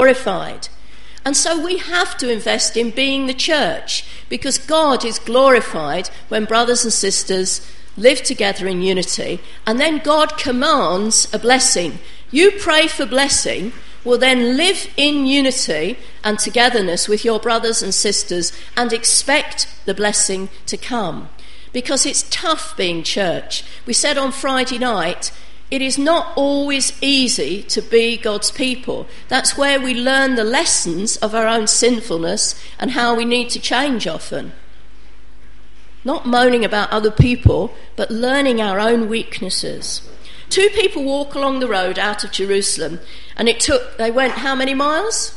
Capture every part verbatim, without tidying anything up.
glorified. And so we have to invest in being the church, because God is glorified when brothers and sisters live together in unity, and then God commands a blessing. You pray for blessing, will then live in unity and togetherness with your brothers and sisters and expect the blessing to come. Because it's tough being church. We said on Friday night, it is not always easy to be God's people. That's where we learn the lessons of our own sinfulness and how we need to change often. Not moaning about other people, but learning our own weaknesses. Two people walk along the road out of Jerusalem, and it took, they went how many miles?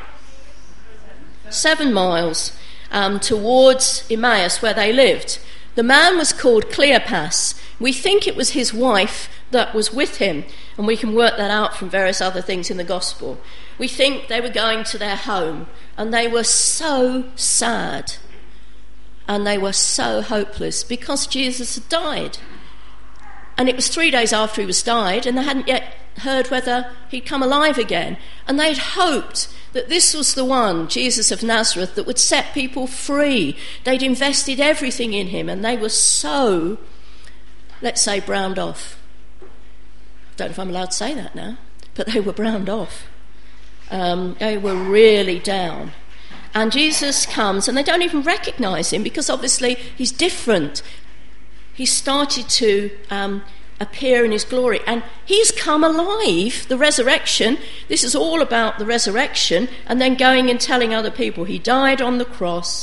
Seven miles um, towards Emmaus, where they lived. The man was called Cleopas. We think it was his wife that was with him, and we can work that out from various other things in the gospel. We think they were going to their home, and they were so sad, and they were so hopeless because Jesus had died. And it was three days after he was died, and they hadn't yet heard whether he'd come alive again. And they'd hoped that this was the one, Jesus of Nazareth, that would set people free. They'd invested everything in him, and they were so, let's say, browned off. I don't know if I'm allowed to say that now, but they were browned off. Um, they were really down. And Jesus comes, and they don't even recognise him, because obviously he's different. He started to um, appear in his glory, and he's come alive, the resurrection. This is all about the resurrection, and then going and telling other people he died on the cross,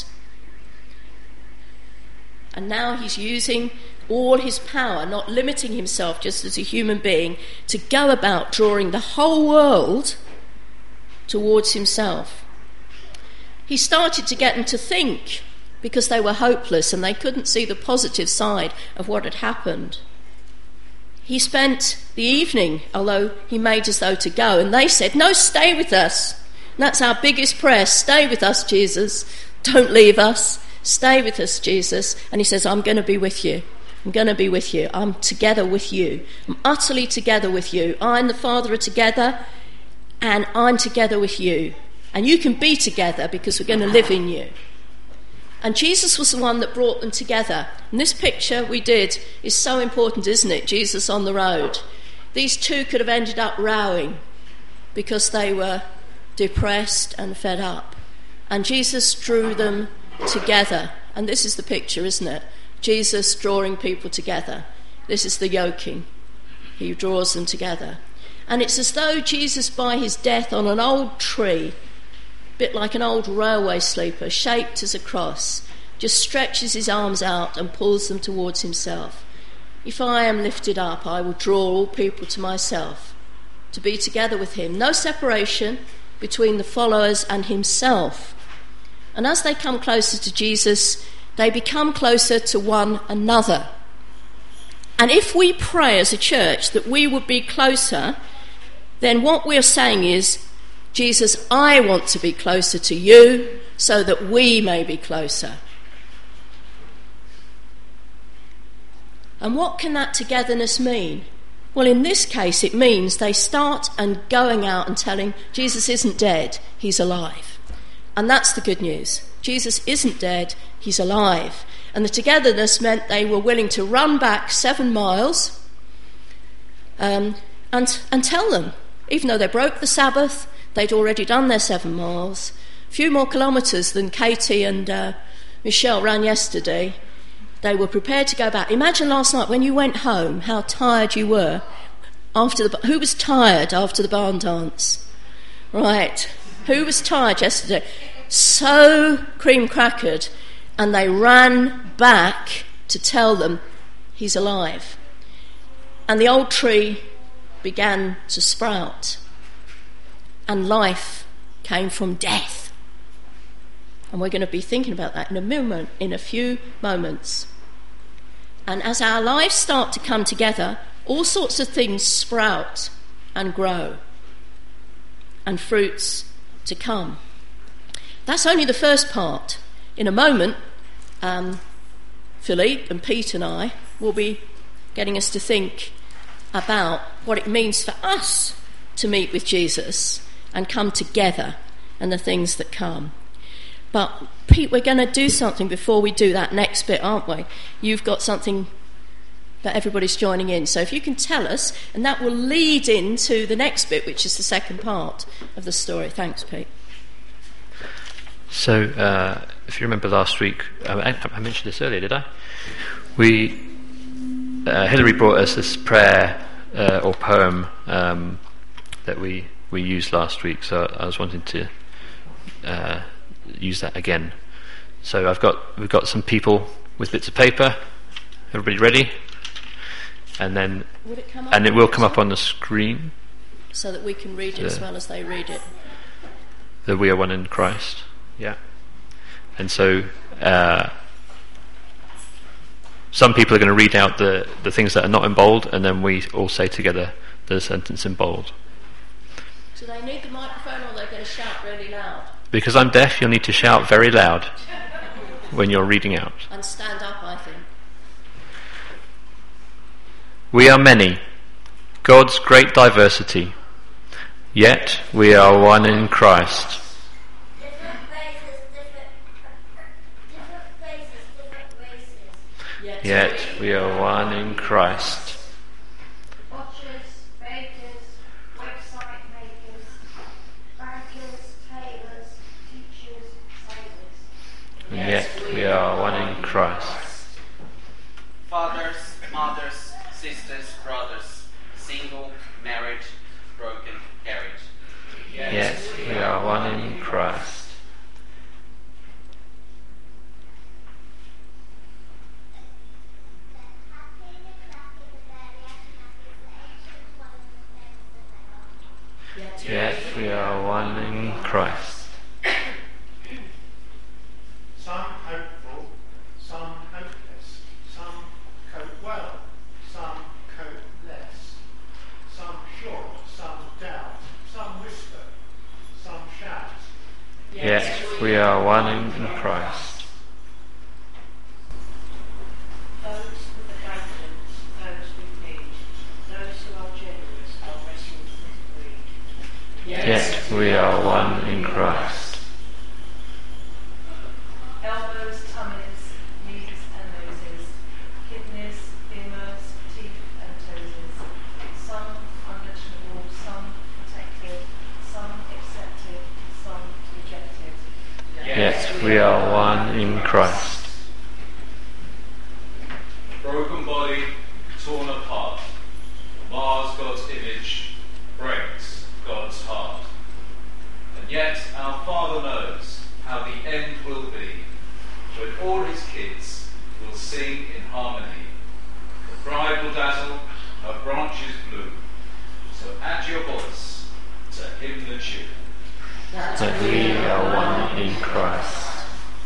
and now he's using all his power, not limiting himself just as a human being, to go about drawing the whole world towards himself. He started to get them to think, because they were hopeless and they couldn't see the positive side of what had happened. He spent the evening, although he made as though to go, and they said, no, stay with us. And that's our biggest prayer, stay with us, Jesus. Don't leave us. Stay with us, Jesus. And he says, I'm going to be with you. I'm going to be with you. I'm together with you. I'm utterly together with you. I and the Father are together, and I'm together with you. And you can be together because we're going to live in you. And Jesus was the one that brought them together. And this picture we did is so important, isn't it? Jesus on the road. These two could have ended up rowing because they were depressed and fed up. And Jesus drew them together. And this is the picture, isn't it? Jesus drawing people together. This is the yoking. He draws them together. And it's as though Jesus, by his death on an old tree, a bit like an old railway sleeper, shaped as a cross, just stretches his arms out and pulls them towards himself. If I am lifted up, I will draw all people to myself, to be together with him. No separation between the followers and himself. And as they come closer to Jesus, they become closer to one another. And if we pray as a church that we would be closer, then what we're saying is, Jesus, I want to be closer to you so that we may be closer. And what can that togetherness mean? Well, in this case, it means they start and going out and telling Jesus isn't dead, he's alive. And that's the good news. Jesus isn't dead, he's alive. And the togetherness meant they were willing to run back seven miles um, and, and tell them, even though they broke the Sabbath, they'd already done their seven miles, a few more kilometres than Katie and uh, Michelle ran yesterday. They were prepared to go back. Imagine last night when you went home, how tired you were. After the Who was tired after the barn dance? Right. Who was tired yesterday? So cream-crackered. And they ran back to tell them he's alive. And the old tree began to sprout. And life came from death. And we're going to be thinking about that in a moment, in a few moments. And as our lives start to come together, all sorts of things sprout and grow, and fruits to come. That's only the first part. In a moment, um, Philippe and Pete and I will be getting us to think about what it means for us to meet with Jesus and come together and the things that come. But Pete, we're going to do something before we do that next bit, aren't we? You've got something that everybody's joining in. So if you can tell us, and that will lead into the next bit, which is the second part of the story. Thanks, Pete. So, uh, if you remember last week, I, I mentioned this earlier, did I? We, uh, Hilary brought us this prayer uh, or poem um, that we, we used last week, so I was wanting to uh, use that again. So I've got we've got some people with bits of paper. Everybody ready? And then Would it come up and it will come up on the screen, so that we can read it the, as well as they read it. That we are one in Christ. Yeah. And so uh, some people are going to read out the, the things that are not in bold, and then we all say together the sentence in bold. Do they need the microphone, or are they going to shout really loud? Because I'm deaf, you'll need to shout very loud when you're reading out. And stand up, I think. We are many, God's great diversity, yet we are one in Christ. Different faces, different, different faces, different races. Yet we are one in Christ. Watchers, bakers, website makers, bankers, tailors, teachers, sailors. Yet we are one in Christ. Fathers, mothers, sisters, brothers, single, married, broken, carried. Yet we are one in Christ. Yet we are one in Christ. Some hopeful, some hopeless, some cope well, some cope less, some sure, some doubt, some whisper, some shout. Yet we are one in Christ. Those with abundance, those with need, those who are generous are wrestled with greed. Yet we are one in Christ. Elbows, tummies, knees and noses, kidneys, femurs, teeth and toesies, some unmentionable, some protected, some accepted, some rejected. Yet we are one in Christ. Broken body, torn apart, mars God's image, breaks God's heart. And yet our Father knows how the end will be, when all his kids will sing in harmony. The bride will dazzle, her branches bloom. So add your voice to hymn the tune. That we are one in Christ.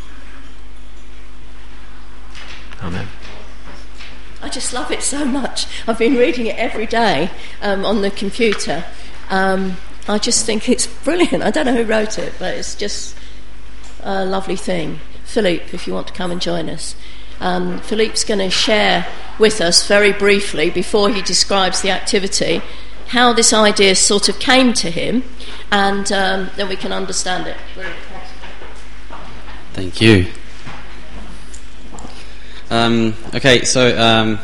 Amen. I just love it so much. I've been reading it every day um, on the computer. Um, I just think it's brilliant. I don't know who wrote it, but it's just a lovely thing. Philippe, if you want to come and join us. Um, Philippe's going to share with us very briefly, before he describes the activity, how this idea sort of came to him, and um, then we can understand it. Brilliant. Thank you. Um, okay, so um,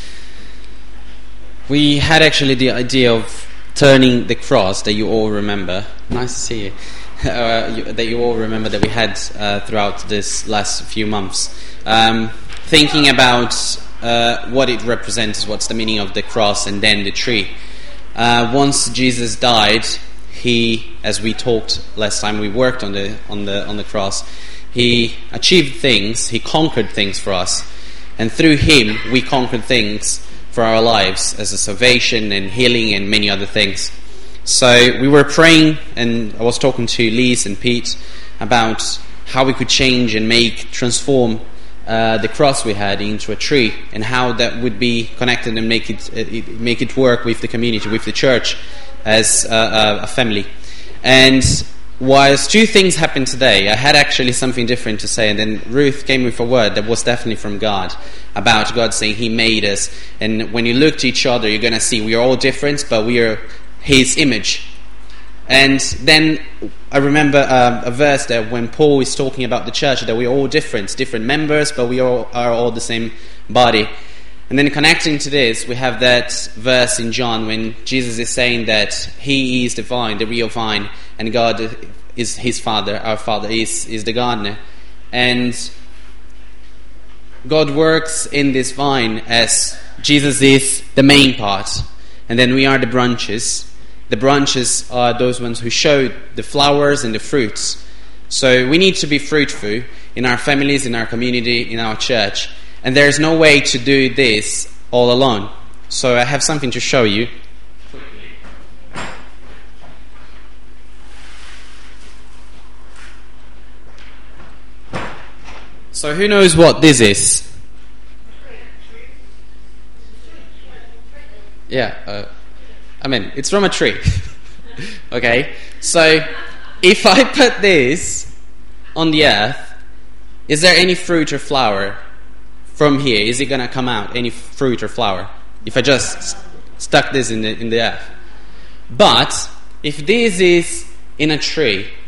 we had actually the idea of turning the cross that you all remember. Nice to see you. Uh, you, that you all remember that we had uh, throughout this last few months, um, thinking about uh, what it represents, what's the meaning of the cross, and then the tree. Uh, once Jesus died, he, as we talked last time we worked on the on the on the cross, he achieved things, he conquered things for us, and through him we conquered things for our lives as a salvation and healing and many other things. So we were praying, and I was talking to Lise and Pete about how we could change and make, transform uh, the cross we had into a tree, and how that would be connected and make it, it make it work with the community, with the church as a, a family. And whilst two things happened today, I had actually something different to say, and then Ruth came with a word that was definitely from God, about God saying He made us. And when you look to each other, you're going to see we are all different, but we are His image. And then I remember um, a verse there when Paul is talking about the church, that we're all different, different members, but we all are all the same body. And then connecting to this, we have that verse in John when Jesus is saying that he is the vine, the real vine, and God is his Father, our Father is, is the gardener. And God works in this vine as Jesus is the main part, and then we are the branches. The branches are those ones who show the flowers and the fruits. So we need to be fruitful in our families, in our community, in our church. And there is no way to do this all alone. So I have something to show you. So who knows what this is? Yeah, uh, I mean, it's from a tree. Okay, so if I put this on the earth, is there any fruit or flower from here? Is it going to come out, any fruit or flower, if I just stuck this in the, in the earth? But if this is in a tree,